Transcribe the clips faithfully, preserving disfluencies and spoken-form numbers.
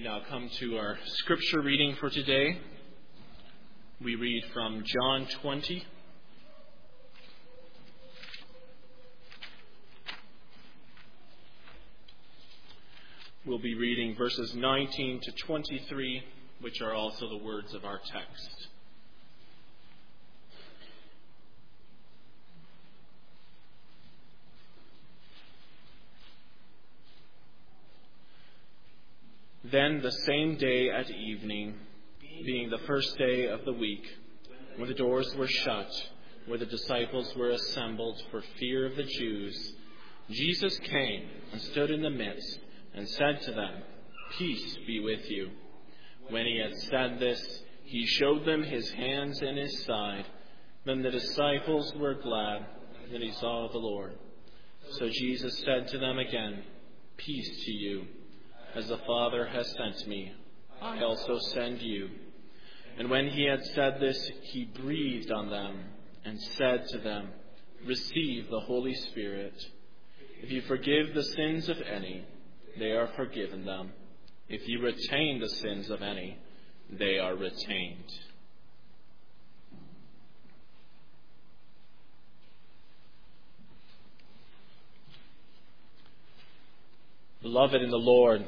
now come to our scripture reading for today. We read from John twenty. We'll be reading verses nineteen to twenty-three, which are also the words of our text. Then the same day at evening, being the first day of the week, when the doors were shut, where the disciples were assembled for fear of the Jews, Jesus came and stood in the midst and said to them, "Peace be with you." When he had said this, he showed them his hands and his side. Then the disciples were glad that he saw the Lord. So Jesus said to them again, "Peace to you. As the Father has sent me, I also send you." And when he had said this, he breathed on them and said to them, "Receive the Holy Spirit. If you forgive the sins of any, they are forgiven them. If you retain the sins of any, they are retained." Beloved in the Lord,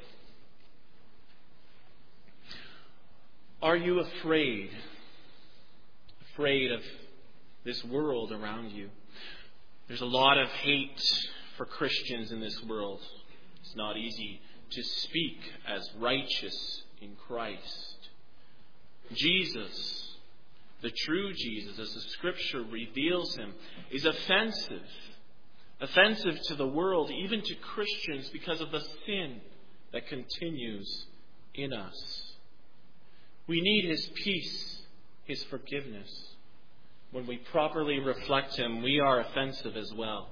are you afraid? Afraid of this world around you? There's a lot of hate for Christians in this world. It's not easy to speak as righteous in Christ. Jesus, the true Jesus, as the Scripture reveals him, is offensive. Offensive to the world, even to Christians, because of the sin that continues in us. We need his peace, his forgiveness. When we properly reflect him, we are offensive as well.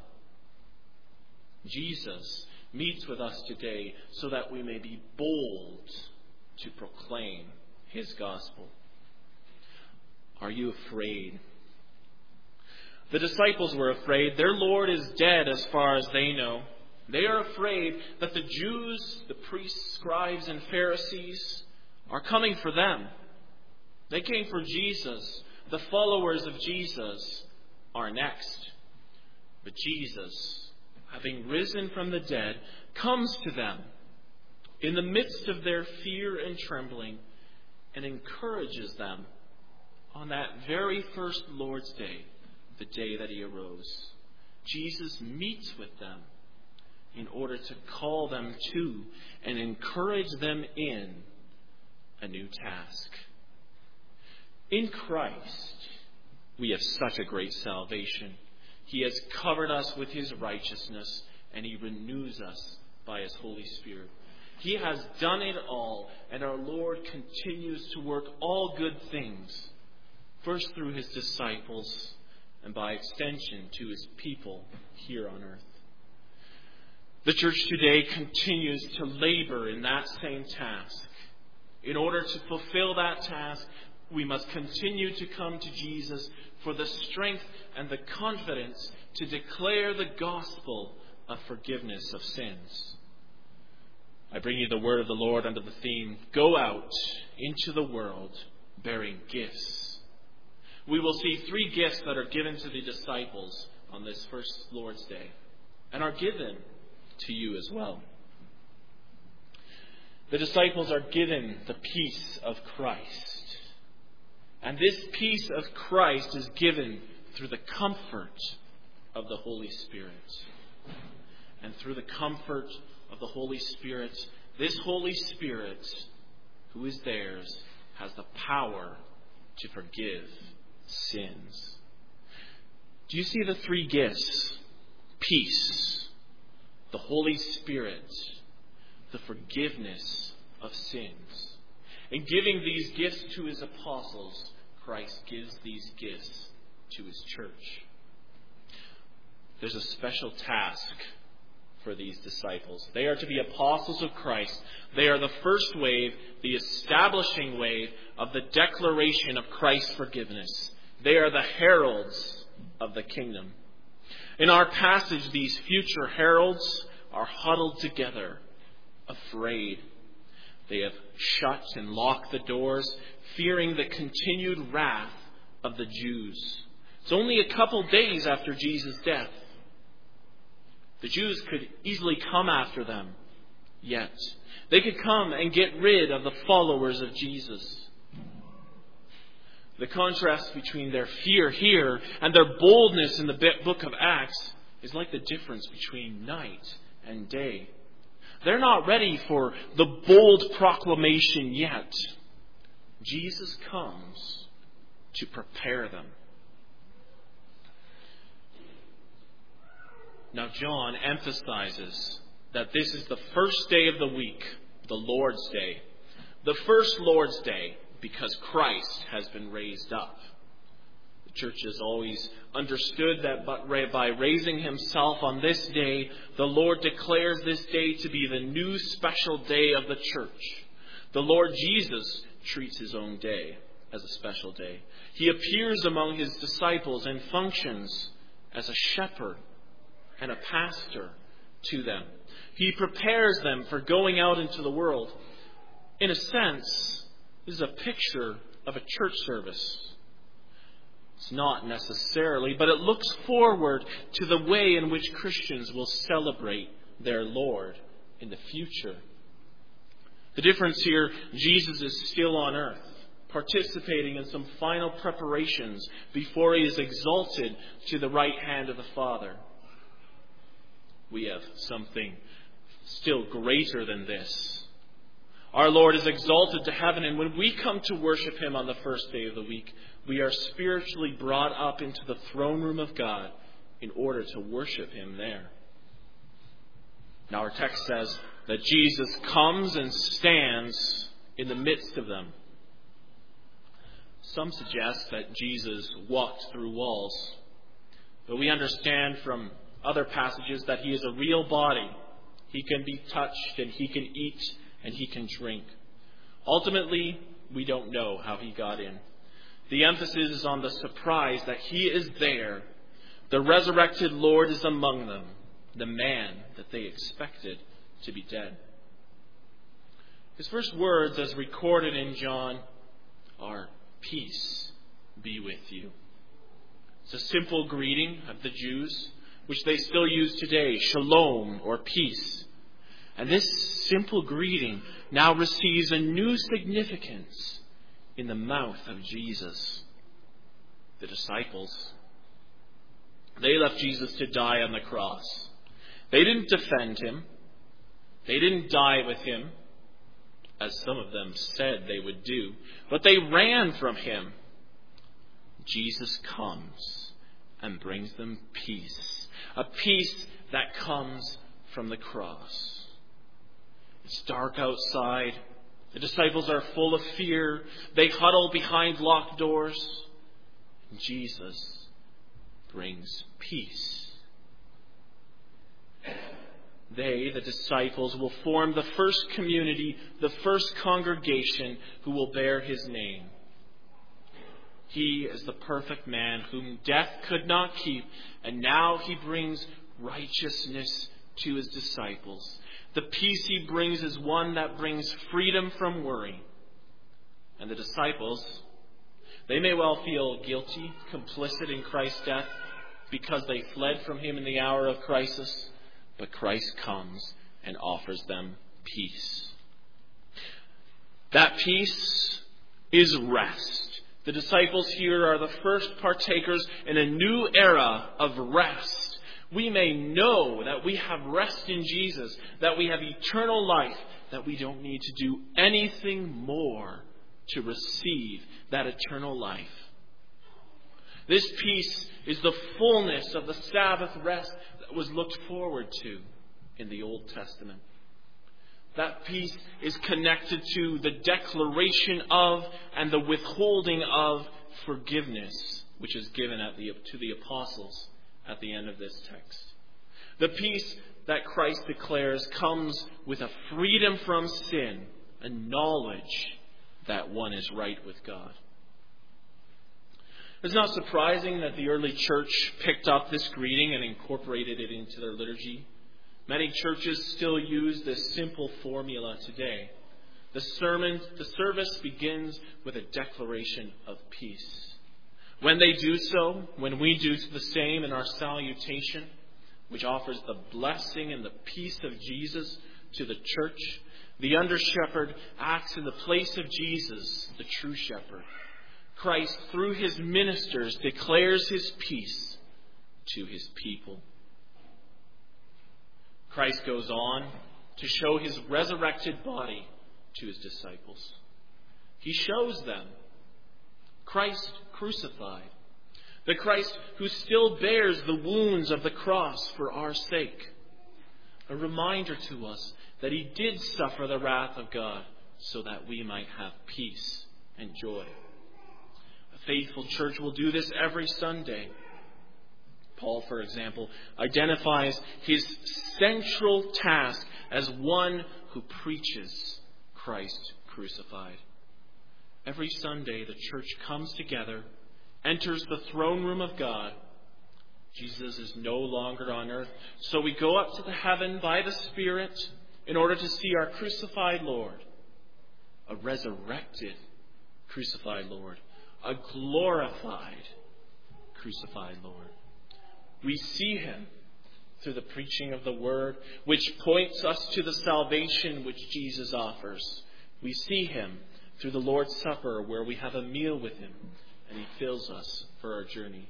Jesus meets with us today so that we may be bold to proclaim his gospel. Are you afraid? The disciples were afraid. Their Lord is dead as far as they know. They are afraid that the Jews, the priests, scribes, and Pharisees are coming for them. They came for Jesus. The followers of Jesus are next. But Jesus, having risen from the dead, comes to them in the midst of their fear and trembling and encourages them on that very first Lord's Day, the day that he arose. Jesus meets with them in order to call them to and encourage them in a new task. In Christ, we have such a great salvation. He has covered us with his righteousness, and he renews us by his Holy Spirit. He has done it all, and our Lord continues to work all good things, first through his disciples, and by extension to his people here on earth. The church today continues to labor in that same task. In order to fulfill that task, we must continue to come to Jesus for the strength and the confidence to declare the gospel of forgiveness of sins. I bring you the word of the Lord under the theme, "Go out into the world bearing gifts." We will see three gifts that are given to the disciples on this first Lord's Day and are given to you as well. The disciples are given the peace of Christ. And this peace of Christ is given through the comfort of the Holy Spirit. And through the comfort of the Holy Spirit, this Holy Spirit, who is theirs, has the power to forgive sins. Do you see the three gifts? Peace, the Holy Spirit, the forgiveness of sins. In giving these gifts to his apostles, Christ gives these gifts to his church. There's a special task for these disciples. They are to be apostles of Christ. They are the first wave, the establishing wave of the declaration of Christ's forgiveness. They are the heralds of the kingdom. In our passage, these future heralds are huddled together, afraid. They have shut and locked the doors, fearing the continued wrath of the Jews. It's only a couple days after Jesus' death. The Jews could easily come after them, yet they could come and get rid of the followers of Jesus. The contrast between their fear here and their boldness in the book of Acts is like the difference between night and day. They're not ready for the bold proclamation yet. Jesus comes to prepare them. Now, John emphasizes that this is the first day of the week, the Lord's Day. The first Lord's Day, because Christ has been raised up. The church has always understood that by raising himself on this day, the Lord declares this day to be the new special day of the church. The Lord Jesus treats his own day as a special day. He appears among his disciples and functions as a shepherd and a pastor to them. He prepares them for going out into the world. In a sense, this is a picture of a church service. It's not necessarily, but it looks forward to the way in which Christians will celebrate their Lord in the future. The difference here, Jesus is still on earth, participating in some final preparations before he is exalted to the right hand of the Father. We have something still greater than this. Our Lord is exalted to heaven, and when we come to worship him on the first day of the week, we are spiritually brought up into the throne room of God in order to worship him there. Now our text says that Jesus comes and stands in the midst of them. Some suggest that Jesus walked through walls, but we understand from other passages that he is a real body. He can be touched and he can eat and he can drink. Ultimately, we don't know how he got in. The emphasis is on the surprise that he is there. The resurrected Lord is among them, the man that they expected to be dead. His first words, as recorded in John, are, "Peace be with you." It's a simple greeting of the Jews, which they still use today, shalom or peace. And this simple greeting now receives a new significance in the mouth of Jesus. The disciples, they left Jesus to die on the cross. They didn't defend him. They didn't die with him, as some of them said they would do, but they ran from him. Jesus comes and brings them peace. A peace that comes from the cross. It's dark outside. The disciples are full of fear. They huddle behind locked doors. And Jesus brings peace. They, the disciples, will form the first community, the first congregation who will bear his name. He is the perfect man whom death could not keep, and now he brings righteousness to his disciples. The peace he brings is one that brings freedom from worry. And the disciples, they may well feel guilty, complicit in Christ's death, because they fled from him in the hour of crisis, but Christ comes and offers them peace. That peace is rest. The disciples here are the first partakers in a new era of rest. We may know that we have rest in Jesus, that we have eternal life, that we don't need to do anything more to receive that eternal life. This peace is the fullness of the Sabbath rest that was looked forward to in the Old Testament. That peace is connected to the declaration of and the withholding of forgiveness, which is given at the, to the apostles at the end of this text. The peace that Christ declares comes with a freedom from sin, a knowledge that one is right with God. It's not surprising that the early church picked up this greeting and incorporated it into their liturgy. Many churches still use this simple formula today. The sermon, the service begins with a declaration of peace. When they do so, when we do the same in our salutation, which offers the blessing and the peace of Jesus to the church, the under-shepherd acts in the place of Jesus, the true shepherd. Christ, through his ministers, declares his peace to his people. Christ goes on to show his resurrected body to his disciples. He shows them Christ crucified, the Christ who still bears the wounds of the cross for our sake. A reminder to us that he did suffer the wrath of God so that we might have peace and joy. A faithful church will do this every Sunday. Paul, for example, identifies his central task as one who preaches Christ crucified. Every Sunday, the church comes together, enters the throne room of God. Jesus is no longer on earth, so we go up to the heaven by the Spirit in order to see our crucified Lord, a resurrected crucified Lord, a glorified crucified Lord. We see him through the preaching of the Word, which points us to the salvation which Jesus offers. We see him through the Lord's Supper, where we have a meal with him, and he fills us for our journey.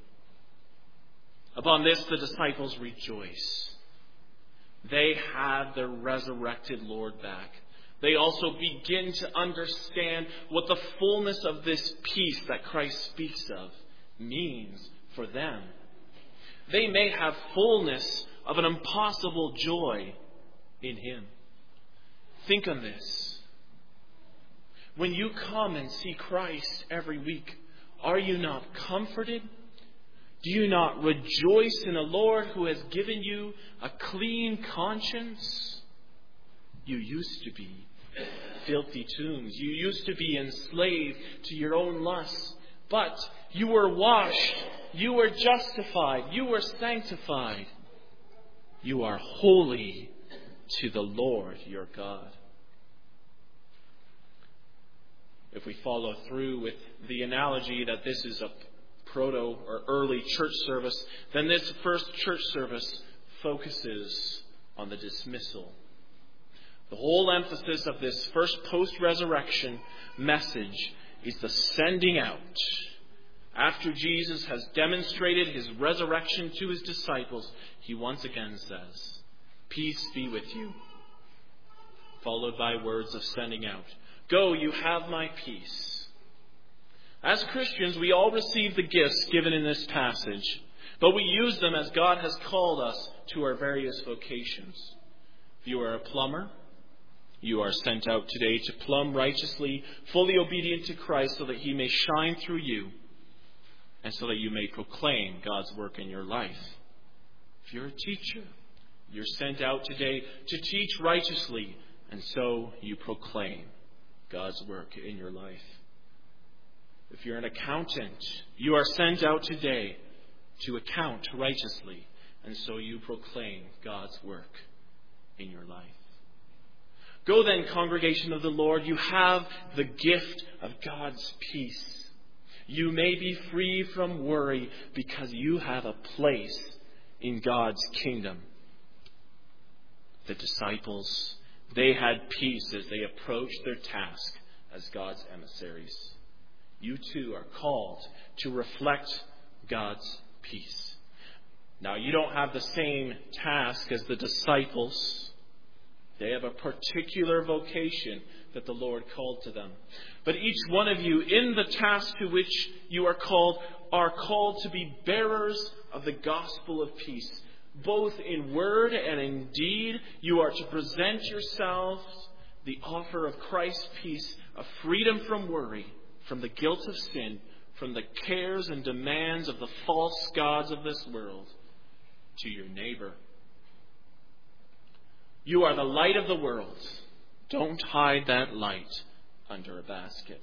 Upon this, the disciples rejoice. They have their resurrected Lord back. They also begin to understand what the fullness of this peace that Christ speaks of means for them. They may have fullness of an impossible joy in him. Think on this. When you come and see Christ every week, are you not comforted? Do you not rejoice in a Lord who has given you a clean conscience? You used to be filthy tombs. You used to be enslaved to your own lusts. But you were washed. You were justified. You were sanctified. You are holy to the Lord your God. If we follow through with the analogy that this is a proto or early church service, then this first church service focuses on the dismissal. The whole emphasis of this first post-resurrection message is the sending out. After Jesus has demonstrated his resurrection to his disciples, he once again says, "Peace be with you," followed by words of sending out. "Go, you have my peace." As Christians, we all receive the gifts given in this passage, but we use them as God has called us to our various vocations. If you are a plumber, you are sent out today to plumb righteously, fully obedient to Christ, so that he may shine through you and so that you may proclaim God's work in your life. If you're a teacher, you're sent out today to teach righteously, and so you proclaim God's work in your life. If you're an accountant, you are sent out today to account righteously, and so you proclaim God's work in your life. Go then, congregation of the Lord, you have the gift of God's peace. You may be free from worry because you have a place in God's kingdom. The disciples, they had peace as they approached their task as God's emissaries. You too are called to reflect God's peace. Now, you don't have the same task as the disciples. They have a particular vocation that the Lord called to them. But each one of you, in the task to which you are called, are called to be bearers of the gospel of peace. Both in word and in deed, you are to present yourselves the offer of Christ's peace, of freedom from worry, from the guilt of sin, from the cares and demands of the false gods of this world, to your neighbor. You are the light of the world. Don't hide that light under a basket.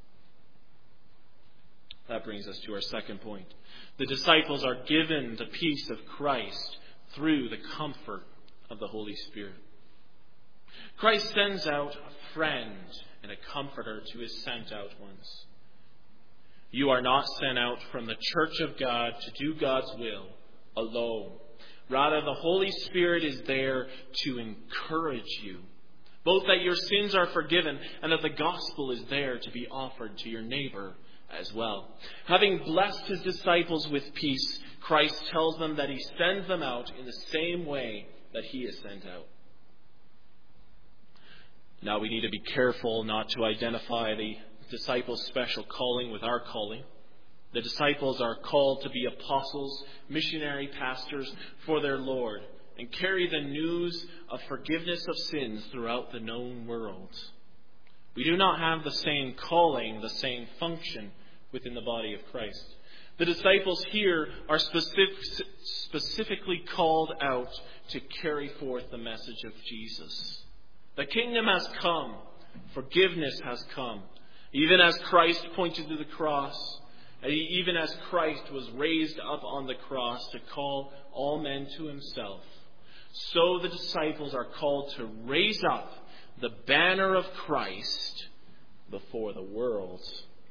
That brings us to our second point. The disciples are given the peace of Christ through the comfort of the Holy Spirit. Christ sends out a friend and a comforter to his sent out ones. You are not sent out from the church of God to do God's will alone. Rather, the Holy Spirit is there to encourage you, both that your sins are forgiven and that the gospel is there to be offered to your neighbor as well. Having blessed his disciples with peace, Christ tells them that he sends them out in the same way that he is sent out. Now we need to be careful not to identify the disciples' special calling with our calling. The disciples are called to be apostles, missionary pastors for their Lord, and carry the news of forgiveness of sins throughout the known world. We do not have the same calling, the same function within the body of Christ. The disciples here are specific, specifically called out to carry forth the message of Jesus. The kingdom has come. Forgiveness has come. Even as Christ pointed to the cross, even as Christ was raised up on the cross to call all men to himself, so the disciples are called to raise up the banner of Christ before the world.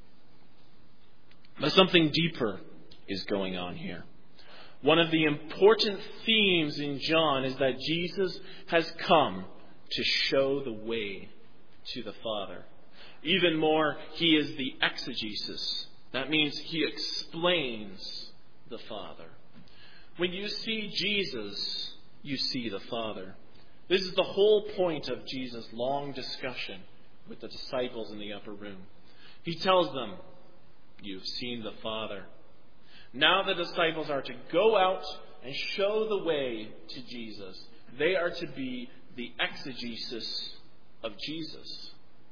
But something deeper is going on here. One of the important themes in John is that Jesus has come to show the way to the Father. Even more, he is the exegesis. That means he explains the Father. When you see Jesus, you see the Father. This is the whole point of Jesus' long discussion with the disciples in the upper room. He tells them, "You've seen the Father." Now the disciples are to go out and show the way to Jesus. They are to be the exegesis of Jesus.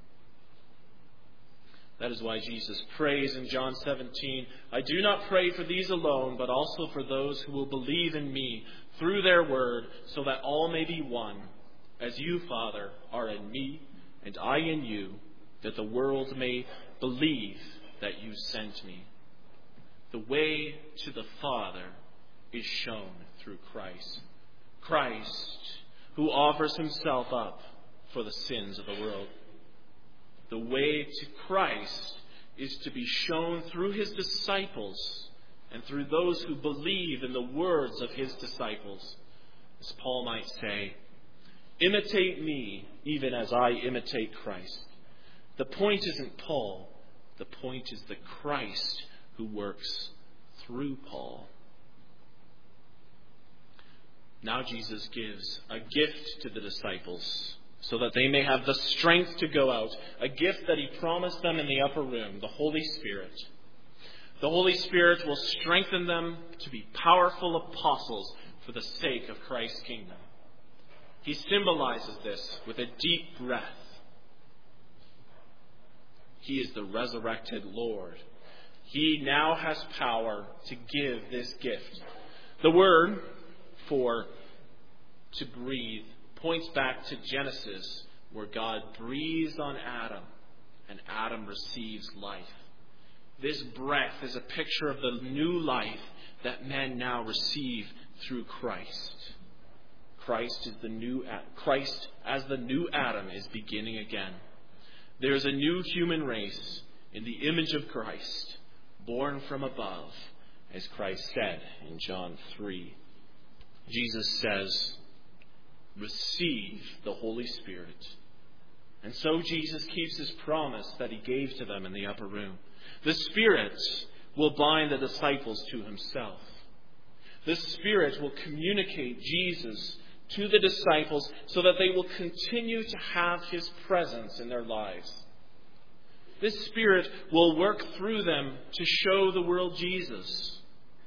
That is why Jesus prays in John seventeen, "I do not pray for these alone, but also for those who will believe in me through their word, so that all may be one, as you, Father, are in me, and I in you, that the world may believe that you sent me." The way to the Father is shown through Christ. Christ, who offers himself up for the sins of the world. The way to Christ is to be shown through his disciples and through those who believe in the words of his disciples. As Paul might say, "Imitate me even as I imitate Christ." The point isn't Paul. The point is the Christ who works through Paul. Now Jesus gives a gift to the disciples so that they may have the strength to go out, a gift that he promised them in the upper room, the Holy Spirit. The Holy Spirit will strengthen them to be powerful apostles for the sake of Christ's kingdom. He symbolizes this with a deep breath. He is the resurrected Lord. He now has power to give this gift. The word for to breathe points back to Genesis, where God breathes on Adam and Adam receives life. This breath is a picture of the new life that men now receive through Christ. Christ is the new Christ as the new Adam is beginning again. There is a new human race in the image of Christ, born from above, as Christ said in John three. Jesus says, "Receive the Holy Spirit." And so Jesus keeps his promise that he gave to them in the upper room. The Spirit will bind the disciples to himself. The Spirit will communicate Jesus to the disciples so that they will continue to have his presence in their lives. This Spirit will work through them to show the world Jesus.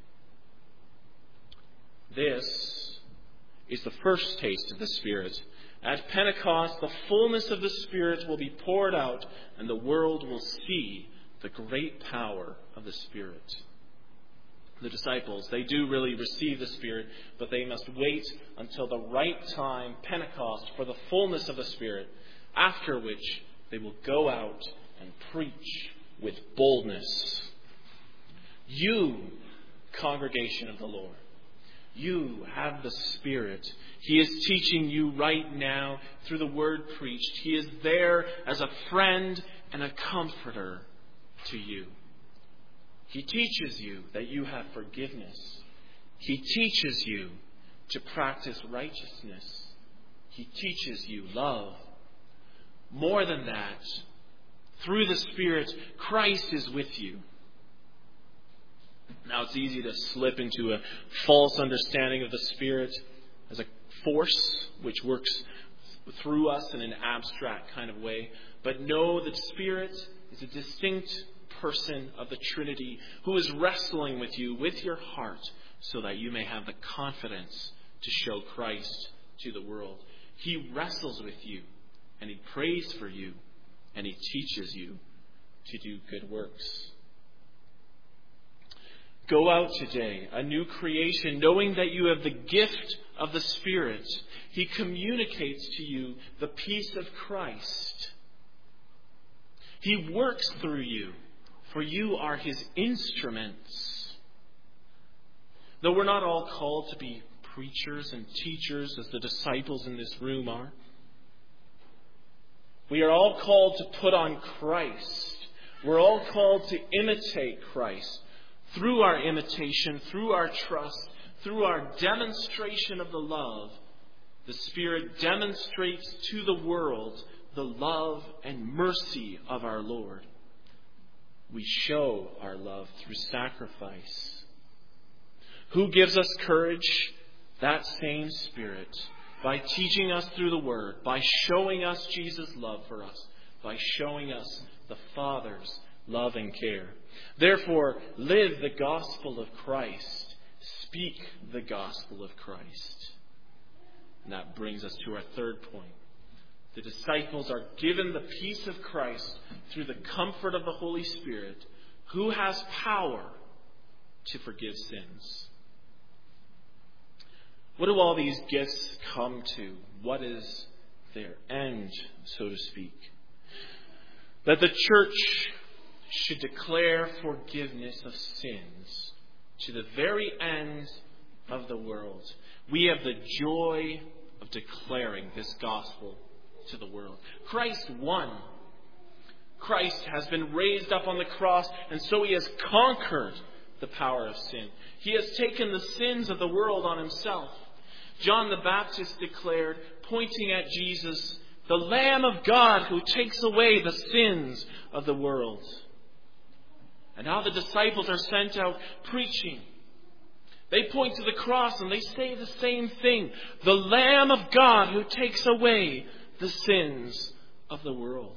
This is the first taste of the Spirit. At Pentecost, the fullness of the Spirit will be poured out, and the world will see the great power of the Spirit. The disciples, they do really receive the Spirit, but they must wait until the right time, Pentecost, for the fullness of the Spirit, after which they will go out and preach with boldness. You, congregation of the Lord, You have the Spirit. He is teaching you right now through the word preached. He is there as a friend and a comforter to you. He teaches you that you have forgiveness. He teaches you to practice righteousness. He teaches you love. More than that, through the Spirit, Christ is with you. Now, it's easy to slip into a false understanding of the Spirit as a force which works through us in an abstract kind of way. But know that Spirit is a distinct person of the Trinity who is wrestling with you, with your heart, so that you may have the confidence to show Christ to the world. He wrestles with you, and He prays for you, and He teaches you to do good works. Go out today, a new creation, knowing that you have the gift of the Spirit. He communicates to you the peace of Christ. He works through you, for you are His instruments. Though we're not all called to be preachers and teachers as the disciples in this room are, we are all called to put on Christ. We're all called to imitate Christ. Through our imitation, through our trust, through our demonstration of the love, the Spirit demonstrates to the world the love and mercy of our Lord. We show our love through sacrifice. Who gives us courage? That same Spirit, by teaching us through the Word, by showing us Jesus' love for us, by showing us the Father's love and care. Therefore, live the gospel of Christ. Speak the gospel of Christ. And that brings us to our third point. The disciples are given the peace of Christ through the comfort of the Holy Spirit, who has power to forgive sins. What do all these gifts come to? What is their end, so to speak? That the church should declare forgiveness of sins to the very end of the world. We have the joy of declaring this gospel to the world. Christ won. Christ has been raised up on the cross, and so He has conquered the power of sin. He has taken the sins of the world on Himself. John the Baptist declared, pointing at Jesus, the Lamb of God who takes away the sins of the world. And now the disciples are sent out preaching. They point to the cross and they say the same thing. The Lamb of God who takes away the sins of the world.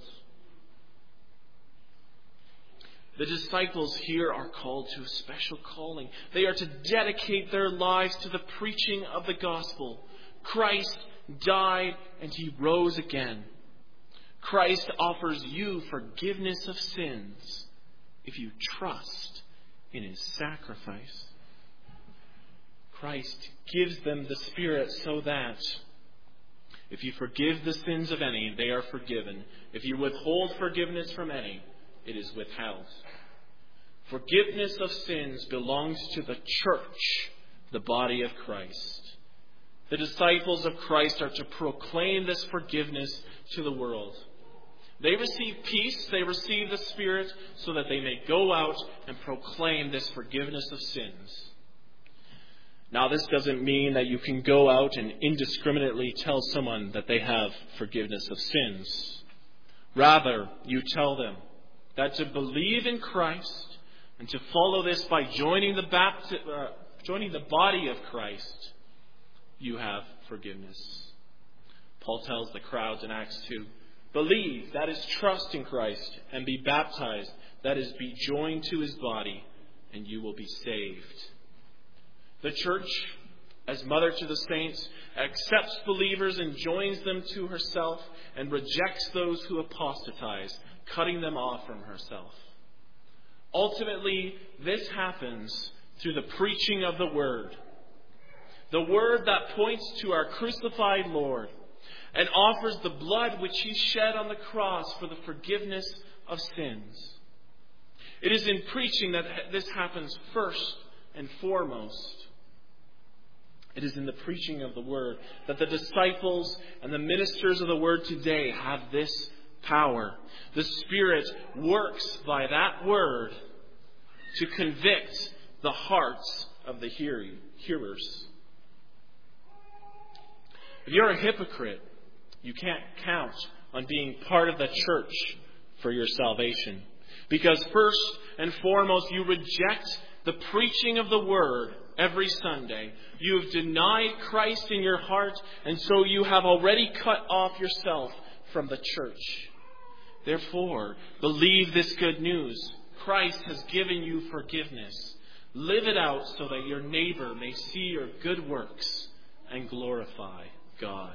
The disciples here are called to a special calling. They are to dedicate their lives to the preaching of the gospel. Christ died and He rose again. Christ offers you forgiveness of sins if you trust in His sacrifice. Christ gives them the Spirit so that if you forgive the sins of any, they are forgiven. If you withhold forgiveness from any, it is withheld. Forgiveness of sins belongs to the church, the body of Christ. The disciples of Christ are to proclaim this forgiveness to the world. They receive peace, they receive the Spirit, so that they may go out and proclaim this forgiveness of sins. Now, this doesn't mean that you can go out and indiscriminately tell someone that they have forgiveness of sins. Rather, you tell them that to believe in Christ and to follow this by joining the bapti- uh, joining the body of Christ, you have forgiveness. Paul tells the crowds in Acts two, believe, that is trust in Christ, and be baptized, that is be joined to His body, and you will be saved. The church, as mother to the saints, accepts believers and joins them to herself and rejects those who apostatize, cutting them off from herself. Ultimately, this happens through the preaching of the Word. The Word that points to our crucified Lord and offers the blood which He shed on the cross for the forgiveness of sins. It is in preaching that this happens first and foremost. It is in the preaching of the Word that the disciples and the ministers of the Word today have this power. The Spirit works by that Word to convict the hearts of the hearing, hearers. If you're a hypocrite, you can't count on being part of the church for your salvation. Because first and foremost, you reject the preaching of the Word every Sunday. You have denied Christ in your heart, and so you have already cut off yourself from the church. Therefore, believe this good news. Christ has given you forgiveness. Live it out so that your neighbor may see your good works and glorify God.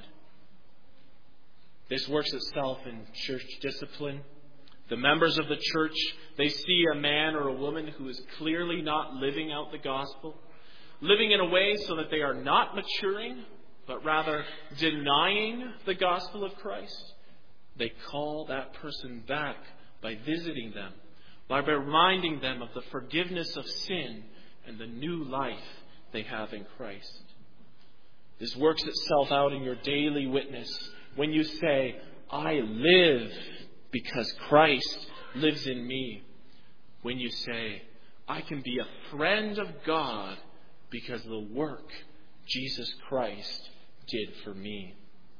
This works itself in church discipline. The members of the church, they see a man or a woman who is clearly not living out the gospel, living in a way so that they are not maturing, but rather denying the gospel of Christ. They call that person back by visiting them, by reminding them of the forgiveness of sin and the new life they have in Christ. This works itself out in your daily witness when you say, I live because Christ lives in me. When you say, I can be a friend of God because of the work Jesus Christ did for me.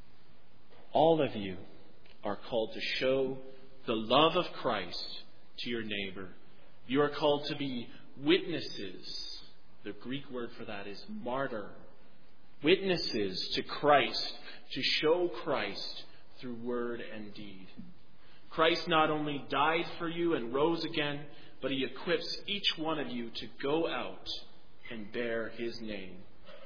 All of you are called to show the love of Christ to your neighbor. You are called to be witnesses. The Greek word for that is martyr. Witnesses to Christ, to show Christ through word and deed. Christ not only died for you and rose again, but he equips each one of you to go out and bear his name.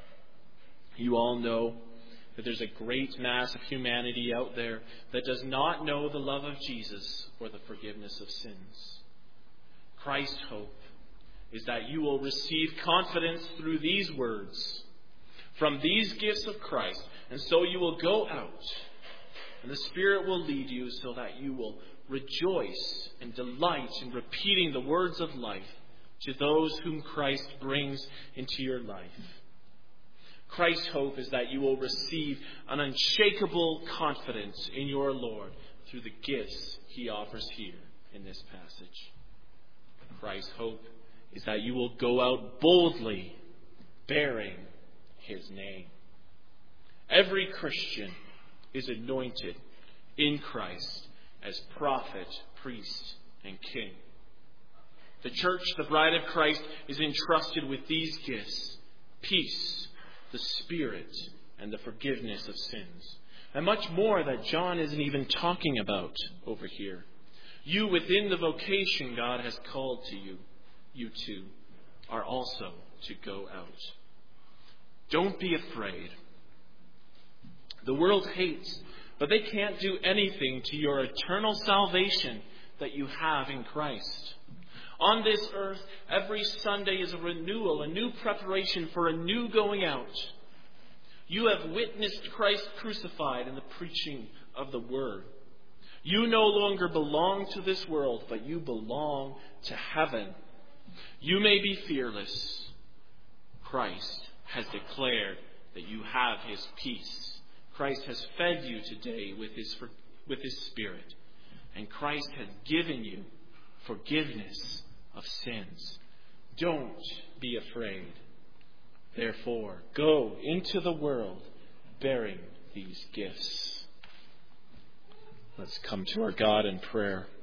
You all know that there's a great mass of humanity out there that does not know the love of Jesus or the forgiveness of sins. Christ's hope is that you will receive confidence through these words, from these gifts of Christ, and so you will go out, and the Spirit will lead you so that you will rejoice and delight in repeating the words of life to those whom Christ brings into your life. Christ's hope is that you will receive an unshakable confidence in your Lord through the gifts he offers here in this passage. Christ's hope is that you will go out boldly bearing his name. Every Christian is anointed in Christ as prophet, priest, and king. The church, the bride of Christ, is entrusted with these gifts: peace, the Spirit, and the forgiveness of sins. And much more that John isn't even talking about over here. You, within the vocation God has called to you, you too, are also to go out. Don't be afraid. The world hates, but they can't do anything to your eternal salvation that you have in Christ. On this earth, every Sunday is a renewal, a new preparation for a new going out. You have witnessed Christ crucified in the preaching of the Word. You no longer belong to this world, but you belong to heaven. You may be fearless. Christ has declared that you have his peace. Christ has fed you today with his, with his Spirit. And Christ has given you forgiveness of sins. Don't be afraid. Therefore, go into the world bearing these gifts. Let's come to our God in prayer.